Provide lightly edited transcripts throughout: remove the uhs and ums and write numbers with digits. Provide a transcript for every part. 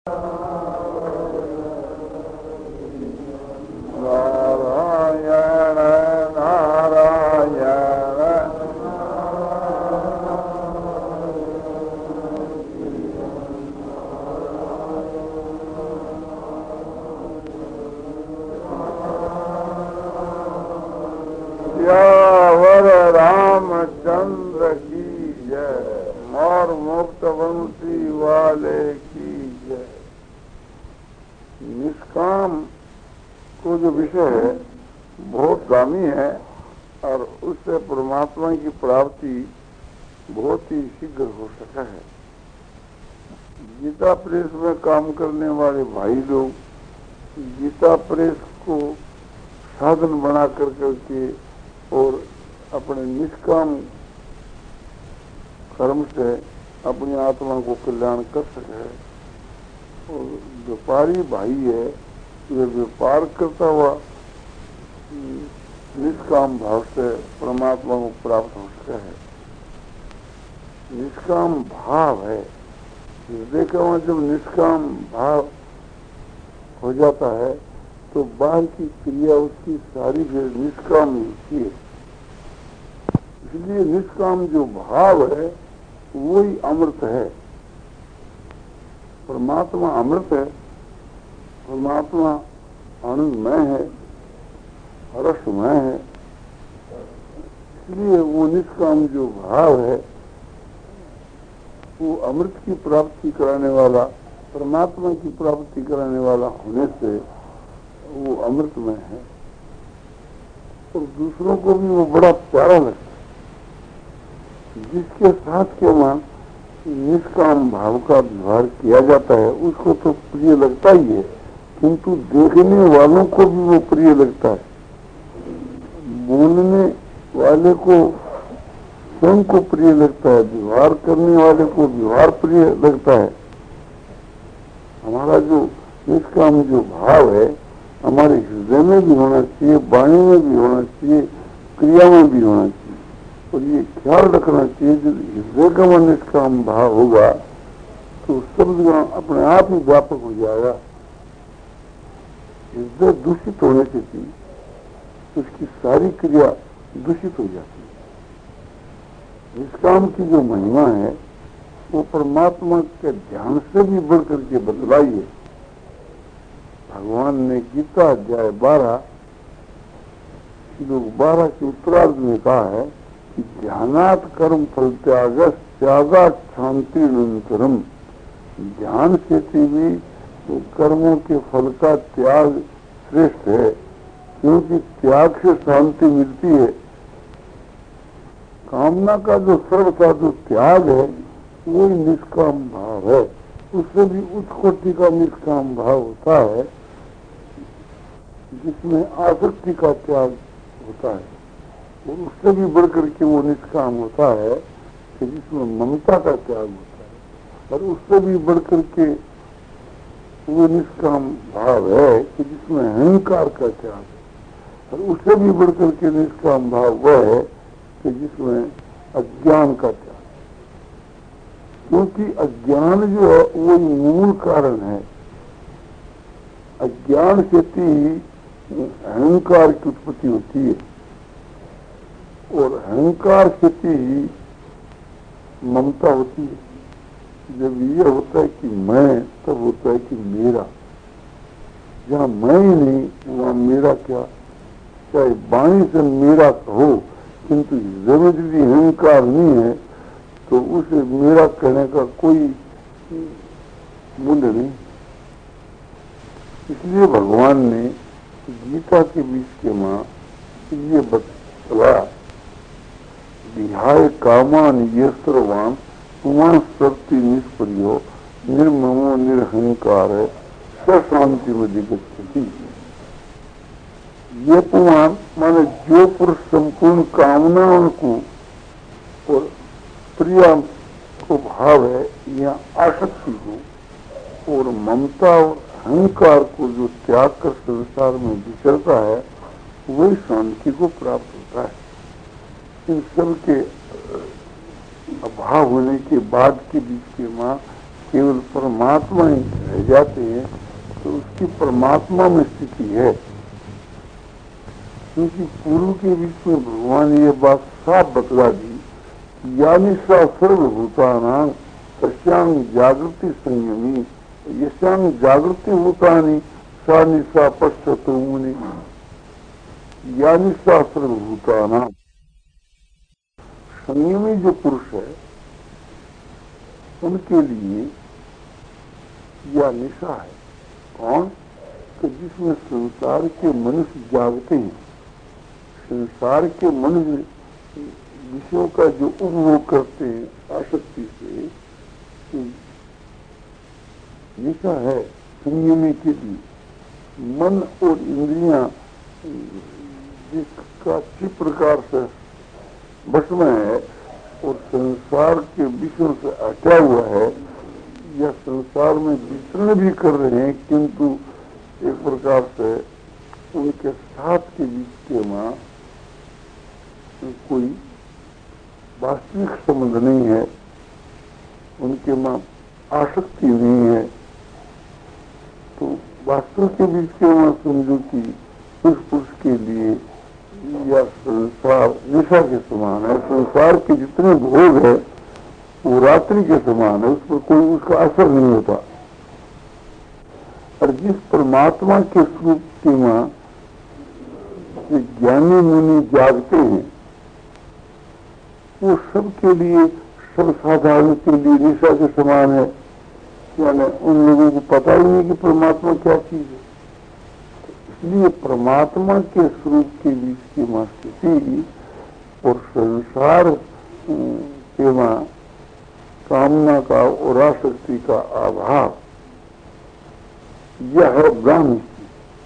नारायण नारायण सियावर रामचंद्र की जय और मुक्त वंशी वाले की जय। निष्काम को जो विषय है बहुत दामी है और उससे परमात्मा की प्राप्ति बहुत ही शीघ्र हो सका है। गीता प्रेस में काम करने वाले भाई लोग गीता प्रेस को साधन बना करके और अपने निष्काम कर्म से अपनी आत्मा को कल्याण कर सके। और व्यापारी भाई है वे व्यापार करता हुआ निष्काम भाव से परमात्मा को प्राप्त हो सका है। निष्काम भाव है हृदय का वहां जब निष्काम भाव हो जाता है तो बाहर की क्रिया उसकी सारी फिर निष्काम होती है। इसलिए निष्काम जो भाव है वही अमृत है। परमात्मा अमृत है, परमात्मा आनंदमय है, रसमय है। इसलिए वो निष्काम जो भाव है वो अमृत की प्राप्ति कराने वाला, परमात्मा की प्राप्ति कराने वाला होने से वो अमृतमय है और दूसरों को भी वो बड़ा प्यारा लगता है। जिसके साथ के वहां निष्काम भाव का व्यवहार किया जाता है उसको तो प्रिय लगता ही है, किंतु देखने वालों को भी वो प्रिय लगता है। बोलने वाले को स्वयं को प्रिय लगता है, व्यवहार करने वाले को व्यवहार प्रिय लगता है। हमारा जो निष्काम जो भाव है हमारे हृदय में भी होना चाहिए, वाणी में भी होना चाहिए, क्रिया में भी होना चाहिए। और ये ख्याल रखना चाहिए जब हृदय का मन निष्काम भाव होगा तो सब जगह अपने आप ही व्यापक हो जाएगा। हृदय दूषित होने से थी तो उसकी सारी क्रिया दूषित हो जाती है। निष्काम की जो महिमा है वो परमात्मा के ध्यान से भी बढ़ करके बतलाई है। भगवान ने गीता अध्याय 12 श्लोक 12 के उत्तरार्ध में कहा है कि ध्यानात् कर्म फल त्याग त्यागात् शांति अनंतरम। ध्यान से भी तो कर्मों के फल का त्याग श्रेष्ठ है, क्योंकि त्याग से शांति मिलती है। कामना का जो सर्वथा जो त्याग है वो निष्काम भाव है। उससे भी उच्च कोटि का निष्काम भाव होता है जिसमें आसक्ति का त्याग होता है, और उससे भी बढ़कर के वो निष्काम होता है कि जिसमें ममता का त्याग होता है, और उससे भी बढ़कर के वो निष्काम भाव है कि जिसमें अहंकार का त्याग है, और उससे भी बढ़कर के निष्काम भाव वह है कि जिसमें अज्ञान का त्याग। क्योंकि अज्ञान जो है वो मूल कारण है। अज्ञान से ही अहंकार की उत्पत्ति होती है, और अहंकार से ही ममता होती है। जब ये होता है कि मैं, तब होता है कि मेरा। जहाँ मैं ही नहीं वहाँ मेरा क्या। चाहे वाणी से मेरा कहो, किंतु हृदय में यदि अहंकार नहीं है तो उसे मेरा कहने का कोई मूल्य नहीं। इसलिए भगवान ने गीता के बीच के मां ये बतलाया, विहाय कामान ये सर्वान पुमान शक्ति निष्प्रियो निर्ममो निरहंकार है शांति में दिगच्छति। ये पुमान माने जो पुरुष संपूर्ण कामनाओं को और प्रिया को भाव है या आसक्ति को और ममता और अहंकार को जो त्याग कर संसार में विचरता है वही शांति को प्राप्त होता है। इन सब के अभाव होने के बाद के बीच के मां केवल परमात्मा ही रह जाते हैं तो उसकी परमात्मा में स्थिति है। क्योंकि पूर्व के बीच में भगवान ये बात साफ बतला दी, यानी सा सर्वभूतानां तस्यां जागृति संयमी यस्यां जागृति भूतानि सा निशा पश्यतो मुनि। यानी सा सर्वभूतानां, संयमी जो पुरुष है उनके लिए यह निशा है। कौन? कि जिसमें संसार के मनुष्य जागते हैं, संसार के मनुष्य विषयों का जो उपभोग करते हैं आसक्ति से, तो निशा है संयमी के लिए। मन और इंद्रियां जिसका किस प्रकार से बस में है और संसार के विषयों से हटा हुआ है, या संसार में विचरण भी कर रहे हैं, किंतु एक प्रकार से उनके साथ के बीच के मां कोई वास्तविक संबंध नहीं है, उनके मां आसक्ति नहीं है, तो वास्तव के बीच के मां समझो कि उस पुरुष के लिए या संसार निशा के समान है। संसार के जितने भोग है वो रात्रि के समान है, उस पर कोई उसका असर नहीं होता। और जिस परमात्मा के स्वरूप के मां ज्ञानी मुनि जागते हैं, वो सबके लिए, सब साधारण के लिए निशा के समान है। यानी उन लोगों को पता ही नहीं कि परमात्मा क्या चीज है। इसलिए परमात्मा के स्वरूप के बीच की मां स्थिति और संसार के मां कामना का और आसक्ति का अभाव, यह है ब्रह्म स्थिति।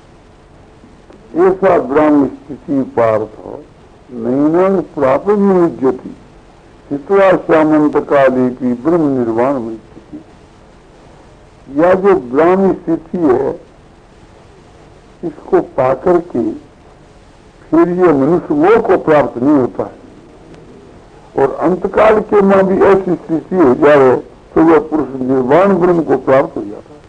ऐसा ब्रह्म स्थिति पार्थ हो नैनं प्राप्त विमुच्यति हित्वा श्यामंत काले की ब्रह्म निर्वाण में स्थिति। यह जो ब्रह्म स्थिति है, इसको पाकर के फिर ये मनुष्य मोह को प्राप्त नहीं होता है, और अंतकाल के मां भी ऐसी स्थिति हो जाए तो वह पुरुष निर्वाण ब्रह्म को प्राप्त हो जाता है,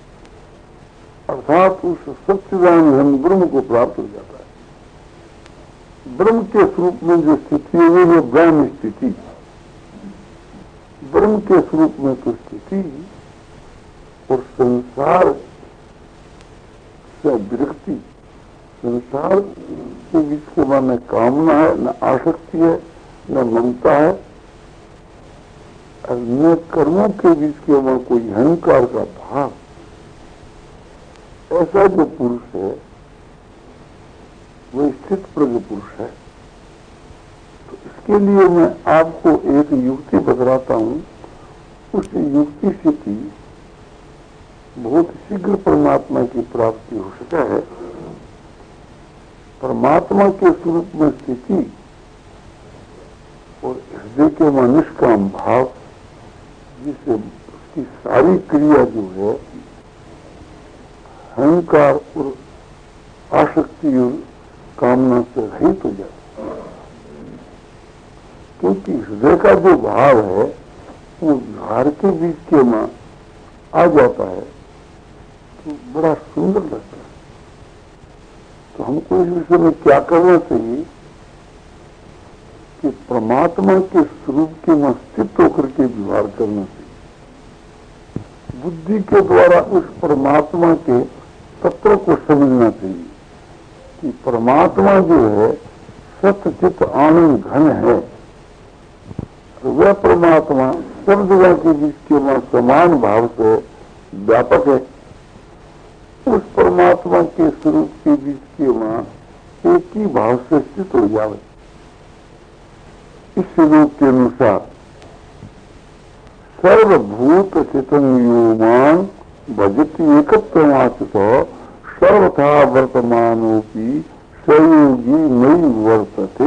अर्थात उस सच्चिदानंद ब्रह्म को प्राप्त हो जाता है। ब्रह्म के स्वरूप में जो स्थिति है वो है ब्रह्म स्थिति। ब्रह्म के स्वरूप में तो स्थिति और संसार से विरक्ति, संसार के बीच के बाद न कामना है, न आसक्ति है, न ममता है, और न कर्मों के बीच के बाद कोई अहंकार का भाव। ऐसा जो पुरुष है वो स्थित प्रज्ञ पुरुष है। तो इसके लिए मैं आपको एक युक्ति बतलाता हूं। उस युक्ति से कि बहुत शीघ्र परमात्मा की प्राप्ति हो सके है। परमात्मा के स्वरूप में स्थिति और हृदय के में निष्काम भाव, जिससे उसकी सारी क्रिया जो है अहंकार और आसक्ति और कामना से रहित हो जाती है। क्योंकि हृदय का जो भाव है वो विहार के बीच के में आ जाता है तो बड़ा सुंदर लगता है। तो हमको इस विषय में क्या करना चाहिए कि परमात्मा के स्वरूप के में स्थित होकर के व्यवहार करना चाहिए। बुद्धि के द्वारा उस परमात्मा के तत्व को समझना चाहिए कि परमात्मा जो है सत्य चित्त आनंद घन है। वह परमात्मा सब जगह के बीच के में समान भाव से व्यापक है। उस परमात्मा के स्वरूप के बीच के में एक ही भाव से स्थित हो जाए। इस स्वरूप के अनुसार सर्वभूत चितंगयोमान भजति एकत्वमाचितो सर्वथा वर्तमानोपि सहयोगी नहीं वर्तते।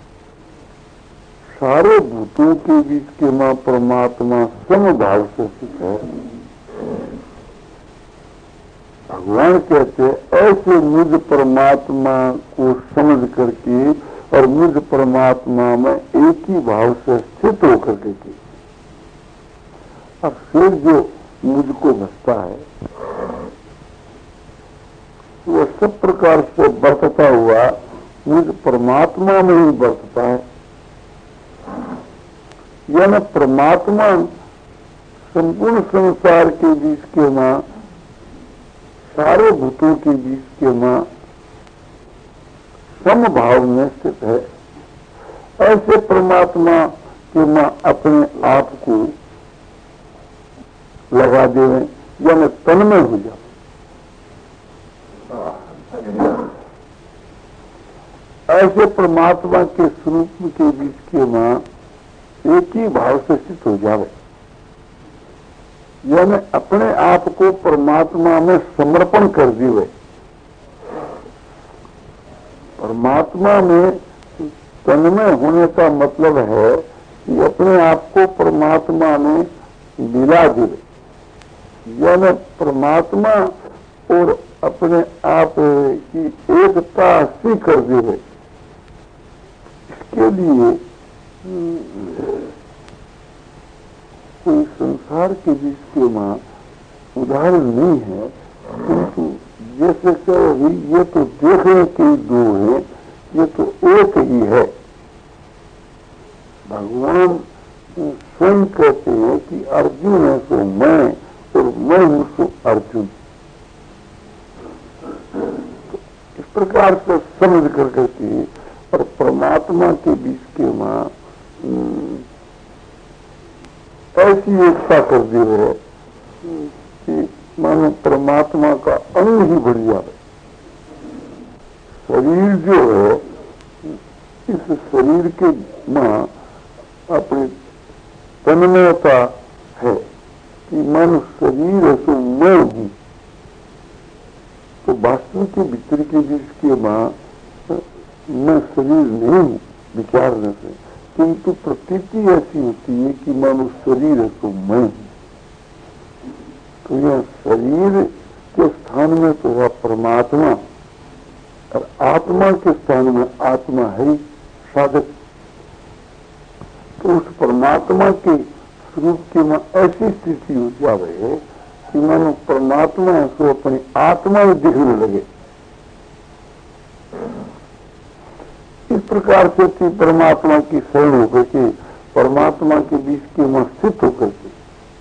सारे भूतों के बीच के मां परमात्मा समभाव से स्थित है। भगवान कहते ऐसे मुझ परमात्मा को समझ करके और मुझ परमात्मा में एक ही भाव से स्थित होकर के और फिर जो मुझको बसता है वो सब प्रकार से बरतता हुआ मुझ परमात्मा में ही बरतता है। यानी परमात्मा संपूर्ण संसार के बीच के मां, सारे भूतों के बीच के मां समभाव में स्थित है। ऐसे परमात्मा के मां अपने आप को लगा देवे, यानी तन्मय हो जाए। ऐसे परमात्मा के स्वरूप के बीच के मां एक ही भाव से स्थित हो जावे, यानी अपने आप को परमात्मा में समर्पण कर दिए। परमात्मा में तन्मय होने का मतलब है कि अपने आप को परमात्मा में मिला दे, यानी परमात्मा और अपने आप की एकता सी कर दे। इसके लिए कोई संसार के बीच के मां उदाहरण नहीं है, किंतु जैसे कहे ये तो देखने के दो है, ये तो एक ही है। भगवान स्वयं कहते हैं कि अर्जुन है सो मैं और मैं हूं सो अर्जुन। तो इस प्रकार से समझ कर कहती और परमात्मा के बीच के मां ऐसी एकता कर दी है कि मानो परमात्मा का अंग ही बढ़ जाए। शरीर जो है, इस शरीर के मां अपनी तन्मयता है कि मन शरीर है सो मैं हूं। तो वास्तव के भीतर के बीच के मां मैं शरीर नहीं हूं विचारने से, किंतु प्रतीति ऐसी होती है कि मानो शरीर है तो मैं हूं। तो यह शरीर के स्थान में तो है परमात्मा और आत्मा के स्थान में आत्मा है साधक। तो उस परमात्मा के स्वरूप की में ऐसी स्थिति हो जाए कि मानो परमात्मा है तो अपनी आत्मा में दिखने लगे। इस प्रकार से थी परमात्मा की शरण होकर के, परमात्मा के बीच के में स्थित होकर के।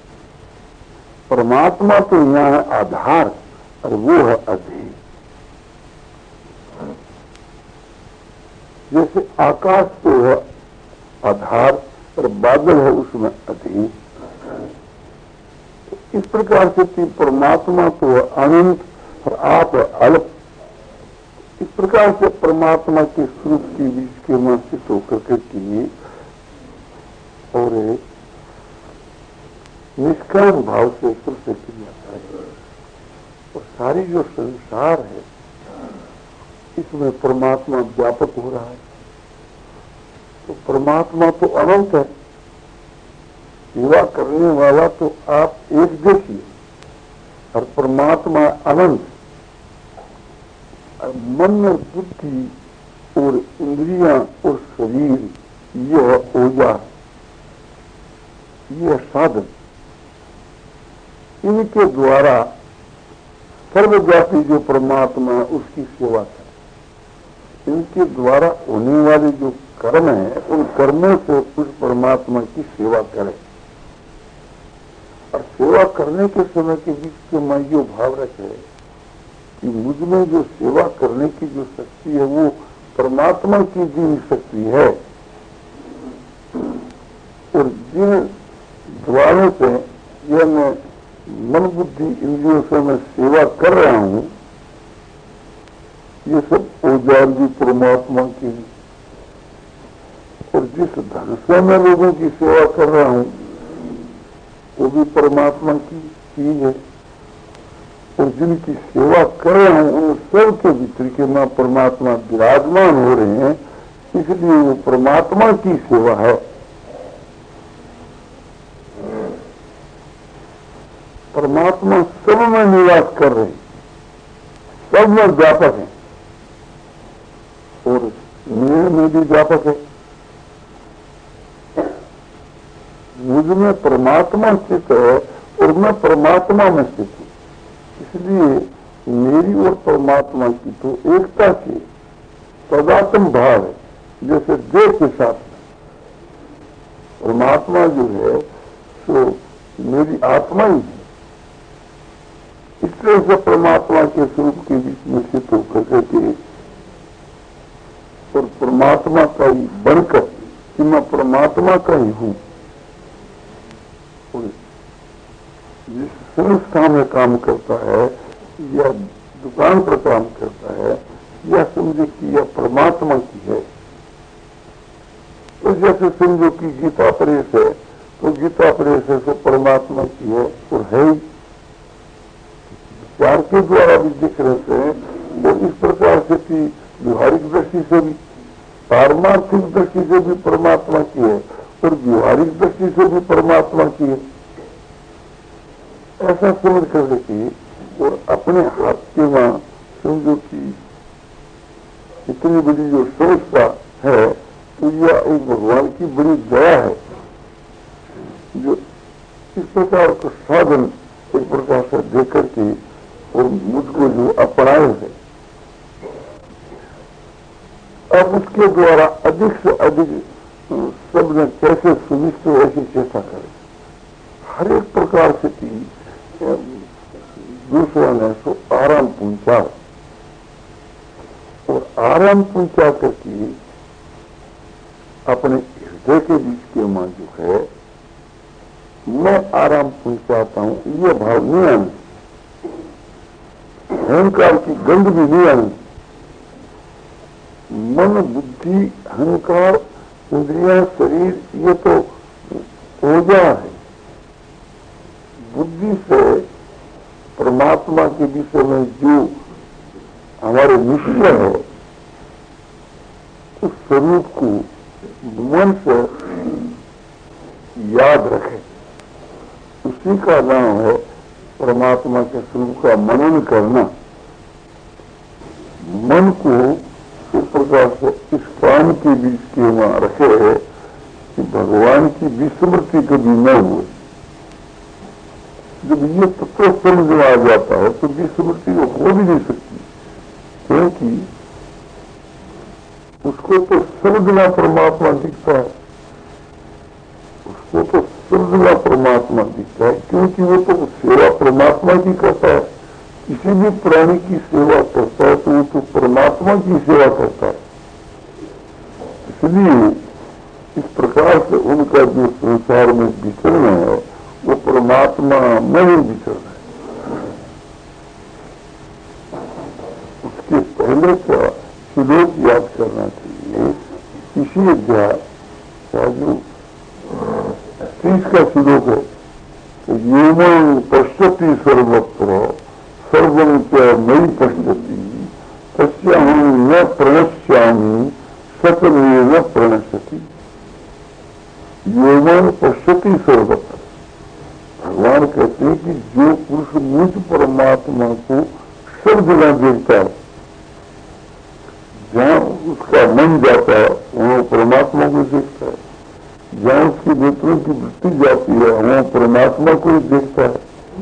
परमात्मा तो यहाँ है आधार और वो है अधीन। जैसे आकाश तो है आधार और बादल है उसमें अधीन, इस प्रकार से थी परमात्मा तो है अनंत और आप है अल्प। इस प्रकार से परमात्मा के स्वरूप के बीच के में स्थित होकर के की और निष्काम भाव से कृष्ण क्रिया करें। और सारी जो संसार है इसमें परमात्मा व्यापक हो रहा है। तो परमात्मा तो अनंत है, सेवा करने वाला तो आप एक देखिए, और परमात्मा अनंत। मन और बुद्धि और इंद्रियां और शरीर यह औजार, यह साधन, इनके द्वारा सर्वव्यापी जो परमात्मा है उसकी सेवा करें। इनके द्वारा होने वाले जो कर्म है उन कर्मों से उस परमात्मा की सेवा करें। और सेवा करने के समय के बीच के मैं जो भाव रखे कि मुझ में जो सेवा करने की जो शक्ति है वो परमात्मा की दी शक्ति है, और जिन द्वारों से यह मैं मन बुद्धि इंद्रियों से मैं सेवा कर रहा हूं, ये सब औजार भी परमात्मा की। और जिस धन से मैं लोगों की सेवा कर रहा हूं वो भी परमात्मा की चीज है। और जिनकी सेवा कर रहा हूं उन सब के भीतर के मां परमात्मा विराजमान हो रहे हैं, इसलिए वो परमात्मा की सेवा है। परमात्मा सब में निवास कर रहे हैं, सब में व्यापक है और मेरे में भी व्यापक है। मुझ में परमात्मा स्थित है और मैं परमात्मा में स्थित हूँ, इसलिए मेरी और परमात्मा की तो एकता की तदात्म भाव है, जैसे देह के साथ में परमात्मा जो है तो मेरी आत्मा ही है। इस तरह से परमात्मा के स्वरूप के बीच में स्थित होकर के और परमात्मा का ही बनकर कि मैं परमात्मा का ही हूँ, जिस संस्था में काम करता है या दुकान पर काम करता है या समझे कि यह परमात्मा की है, तो जैसे समझो कि गीता प्रेस है तो गीता प्रेस है तो परमात्मा की है और है ही, विचार के द्वारा भी दिख रहते हैं। और इस प्रकार से कि व्यवहारिक दृष्टि से भी पारमार्थिक दृष्टि से भी परमात्मा की है और व्यवहारिक दृष्टि से भी परमात्मा की है, ऐसा समझ कर देखिए। और अपने हाथ के वहां समझो कि इतनी बड़ी जो संस्था है तो यह एक भगवान की बड़ी दया है, जो इस प्रकार का साधन एक प्रकार से देकर के और मुझको जो अपनाए है, अब उसके द्वारा अधिक से अधिक सब ने कैसे सुनिश्चित ऐसी चेष्टा करे, हर एक प्रकार से की दूसरों ने सो आराम पहुंचा और आराम पहुंचा करके अपने हृदय के बीच के मां जो है मैं आराम पहुंचाता हूं, ये भाव नहीं आने, अहंकार की गंध भी नहीं आने। मन बुद्धि अहंकार इंद्रिया शरीर ये तो ऊर्जा है, बुद्धि से परमात्मा के विषय में जो हमारे निश्चय है उस स्वरूप को मन से याद रखें, उसी का नाम है परमात्मा के स्वरूप का मनन करना। मन को इस प्रकार से इस प्राण के बीच के वहां रखे है कि भगवान की विस्मृति कभी न हुए। जब ये तत्व समझ में आ जाता है तो विस्मृति हो भी नहीं सकती, क्योंकि उसको तो सर्वजना परमात्मा दिखता है, उसको तो सर्वजना परमात्मा दिखता है, क्योंकि वो तो सेवा परमात्मा की करता है। किसी भी प्राणी की सेवा करता है तो वो तो परमात्मा की सेवा करता है। इसलिए इस प्रकार से उनका जो संसार में विचरण है वो परमात्मा में ही विचरण है। उसके पहले का श्लोक याद करना चाहिए, इसी अध्याय का जो 30 का श्लोक है, येमं पश्यति सर्वत्र सर्वं च मयि पश्यति तस्याहं न प्रणश्यामि सकले न प्रणश्यति। येमं पश्यति सर्वत्र, भगवान कहते हैं कि जो पुरुष मुझ परमात्मा को सब जगह देखता है, जहाँ उसका मन जाता है वहाँ परमात्मा को देखता है, जहाँ उसकी नेत्रों की वृत्ति जाती है वहाँ परमात्मा को ही देखता है।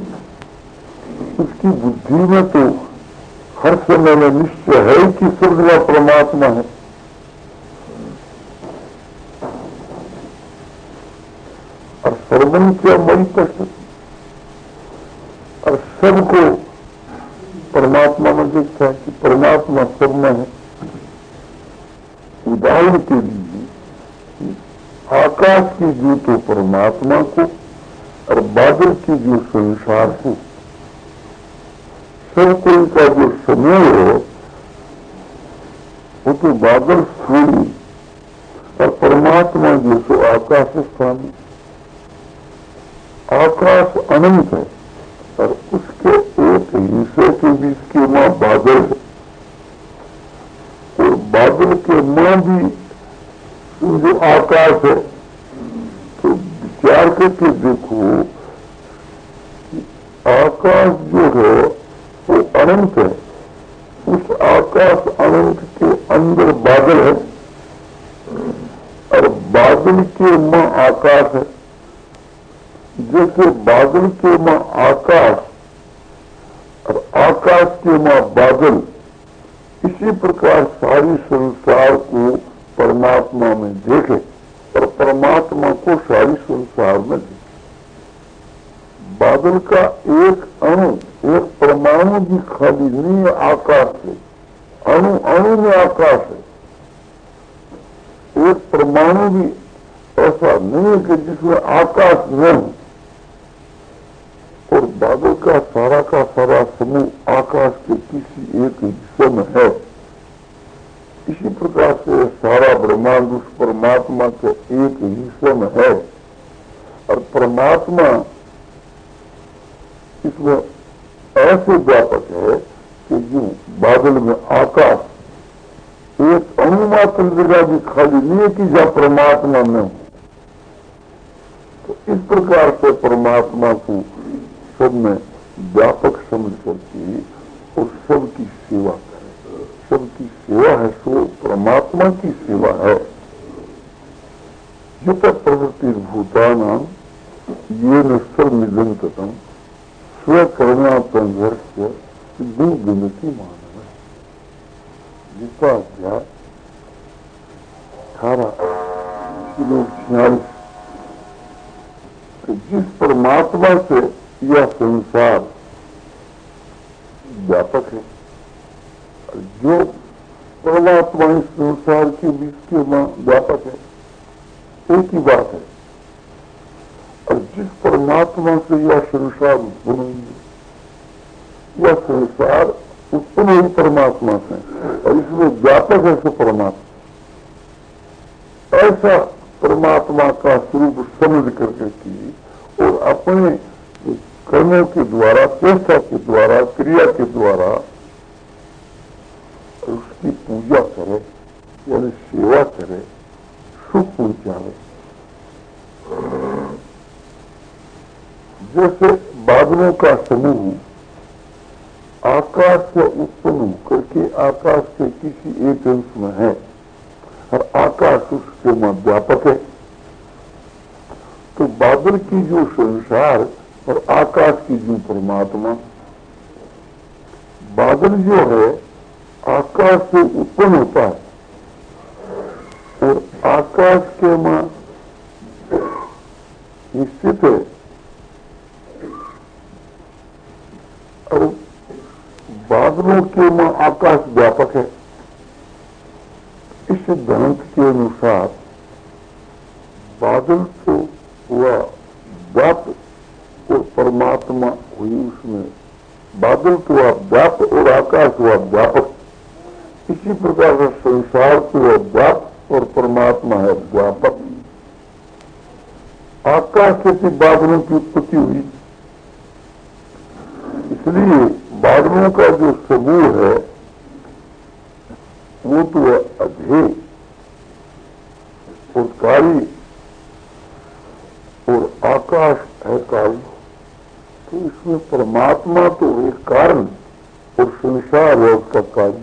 उसकी बुद्धि में तो हर समय में निश्चय है कि सब जगह परमात्मा है। और सर्वं क्या मई पश्यति, और सबको परमात्मा में देखता है कि परमात्मा सब में है। उदाहरण के लिए आकाश की जो तो परमात्मा को और बादल की जो संसार को, सब कोई का जो समूह है वो तो बादल स्थूल और परमात्मा जो तो आकाश स्थान। आकाश अनंत है और उसके एक हिस्से के बीच के मां बादल है, और बादल के मां भी जो आकाश है। तो विचार करके देखो आकाश जो है वो अनंत है, उस आकाश अनंत के अंदर बादल है और बादल के मां आकाश है। जैसे बादल के मां आकाश और आकाश के मां बादल, इसी प्रकार सारी संसार को परमात्मा में देखे और परमात्मा को सारी संसार में देखे। बादल का एक अणु, एक परमाणु भी खाली नहीं है आकाश से, अणु अणु में आकाश है। एक परमाणु भी ऐसा नहीं है कि जिसमें आकाश न हो। और बादल का सारा समूह आकाश के किसी एक हिस्से में है। इसी प्रकार से सारा ब्रह्मांड उस परमात्मा के एक हिस्से में है और परमात्मा इसमें ऐसे व्यापक है कि जो बादल में आकाश एक अणु मात्र जगह भी खाली नहीं है कि जहाँ परमात्मा न हो। तो इस प्रकार से परमात्मा को सब में व्यापक समझ करके और सबकी सेवा करे। सबकी सेवा है सो परमात्मा की सेवा है। युत प्रवृत्ति भूतानां ये नस्तर निजंततम स्वकर्मा संघर्ष सिद्धि विनती मानव। गीता अध्याय 18 जिस परमात्मा से यह संसार व्यापक है, जो परमात्मा इस संसार के बीच के व्यापक है, एक ही बात है। और जिस परमात्मा से यह संसार उत्पन्न हुई है, यह संसार उत्पन्न हुई परमात्मा से और इसमें व्यापक है सो परमात्मा। ऐसा परमात्मा का स्वरूप समझ करके की और अपने कर्मों के द्वारा, चेष्टा के द्वारा, क्रिया के द्वारा उसकी पूजा करे, यानी सेवा करे, सुख पहुंचावे। जैसे बादलों का समूह आकाश से उत्पन्न होकर के आकाश के किसी एक अंश में है और आकाश उसके में व्यापक है। तो बादल की जो संसार और आकाश की जो परमात्मा, बादल जो है आकाश से उत्पन्न होता है और आकाश के मां निश्चित है और बादलों के मां आकाश व्यापक है। इस सिद्धांत के अनुसार बादल तो हुआ व्याप्त और परमात्मा हुई उसमें, बादल तो हुआ व्याप्त और आकाश हुआ व्यापक। इसी प्रकार से संसार तो हुआ व्याप्त और परमात्मा है व्यापक। आकाश से बादलों की उत्पत्ति हुई, इसलिए बादलों का जो समूह है वो तो अधेय और काली और आकाश है काली। तो इसमें परमात्मा तो एक कारण और संसार है उसका कार्य।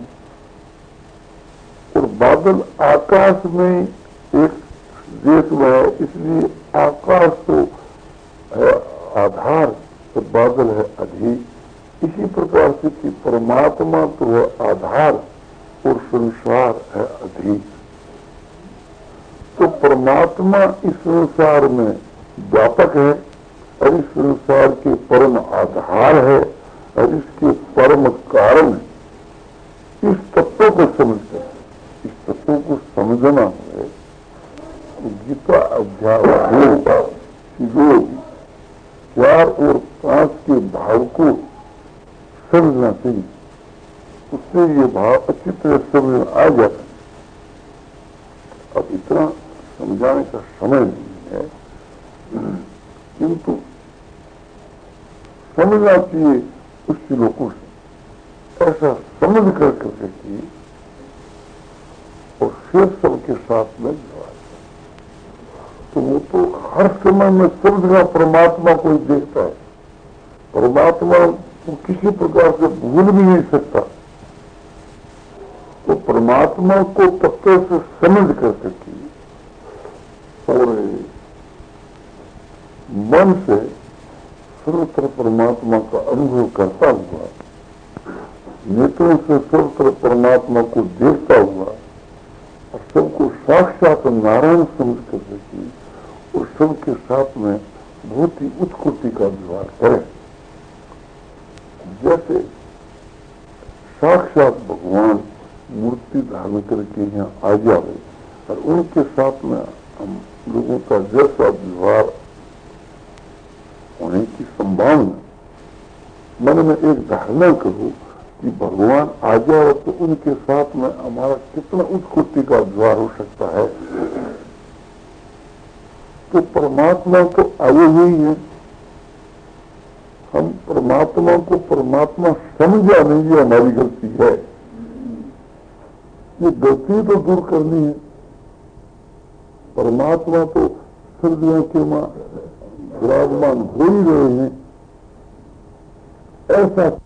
और बादल आकाश में एक देश में है, इसलिए आकाश तो है आधार और बादल है अधीर। इसी प्रकार से कि परमात्मा तो है आधार और संसार है अधीर। तो परमात्मा इस संसार में व्यापक है और इस संसार के परम आधार है और इसके परम कारण है। इस तत्व को समझते हैं, इस तत्व को समझना है। गीता अध्याय 2 4 और 5 के भाव को समझना चाहिए, उससे ये भाव अच्छी तरह समझ आ जाता है। अब इतना समझाने का समय नहीं है, किंतु समझना चाहिए उस श्लोकों से, ऐसा समझ कर करके और फिर सबके साथ में जोड़ा। तो वो तो हर समय में समझना परमात्मा को देखता है, परमात्मा को किसी प्रकार से भूल भी नहीं सकता। तो परमात्मा को तत्व से समझ कर सके और मन से सर्वत्र परमात्मा का अनुभव करता हुआ, नेत्रों से सर्वत्र परमात्मा को देखता हुआ और सबको साक्षात नारायण समझ कर सके और सबके साथ में बहुत ही उत्कृति का व्यवहार करे। जैसे साक्षात भगवान मूर्ति धारण करके यहाँ आ जावे और उनके साथ में हम लोगों का जैसा व्यवहार होने की संभावना, मन में एक धारणा करो कि भगवान आ जाए तो उनके साथ में हमारा कितना उत्कृति का व्यवहार हो सकता है। तो परमात्मा तो आए हुई है, हम परमात्मा को परमात्मा समझा नहीं, ये हमारी गलती है। ये गलती तो दूर करनी है। परमात्मा तो सर्दियों के मां विराजमान हो ही रहे हैं, ऐसा